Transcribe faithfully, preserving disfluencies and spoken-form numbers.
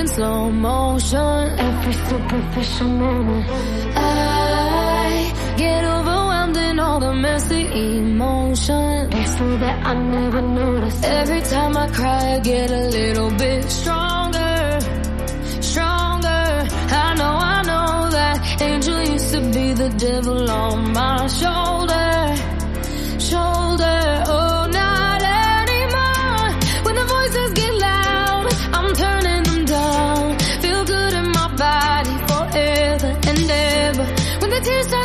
in slow motion. Every superficial moment, I get overwhelmed in all the messy emotions, so that I never notice. Every time I cry, I get a little bit stronger, stronger. I know, I know that angel used to be the devil on my shoulder, shoulder. Oh, not anymore. When the voices get loud, I'm turning them down. Feel good in my body forever and ever. When the tears start